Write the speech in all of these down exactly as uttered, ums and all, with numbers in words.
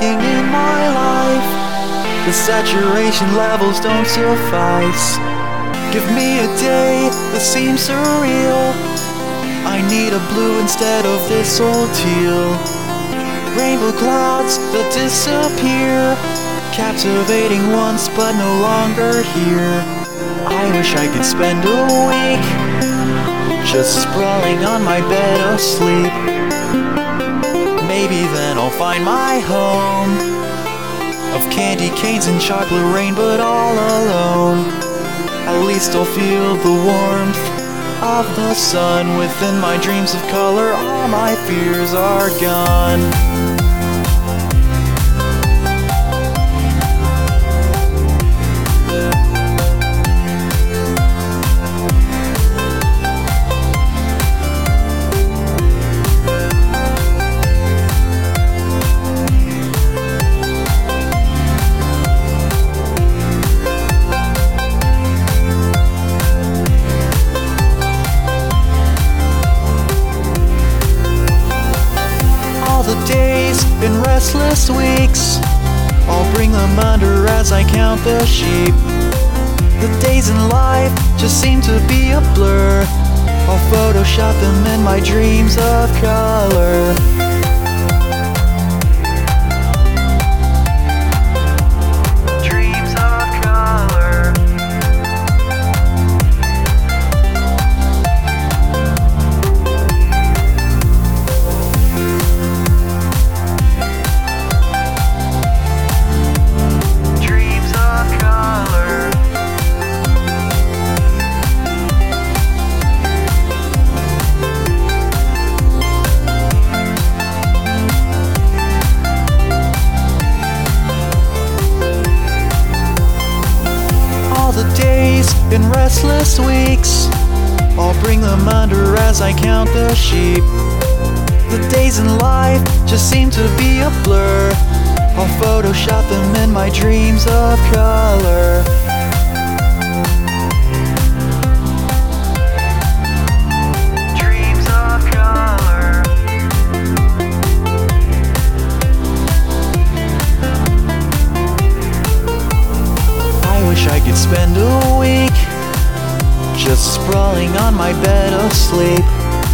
lacking in my life. The saturation levels don't suffice. Give me a day that seems surreal. I need a blue instead of this old teal. Rainbow clouds that disappear, captivating once but no longer here. I wish I could spend a week just sprawling on my bed asleep. Maybe then I'll find my home of candy canes and chocolate rain, but all alone. At least I'll feel the warmth of the sun within my dreams of color. All my fears are gone. The days in restless weeks, I'll bring them under as I count the sheep. The days in life just seem to be a blur. I'll Photoshop them in my dreams of color. Dreams of color. The days in restless weeks, I'll bring them under as I count the sheep. The days in life just seem to be a blur. I'll Photoshop them in my dreams of color. Dreams of color. I wish I could spend a week just sprawling on my bed asleep.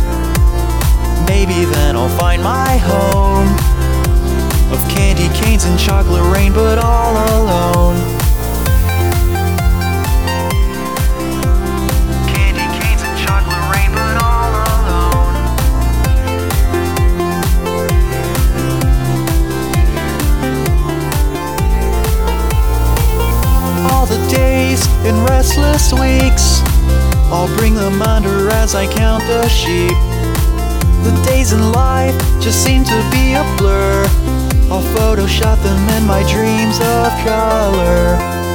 Maybe then I'll find my home of candy canes and chocolate rain, but all alone. Candy canes and chocolate rain, but all alone. All the days in restless weeks, I'll bring them under as I count the sheep. The days in life just seem to be a blur. I'll Photoshop them in my dreams of color.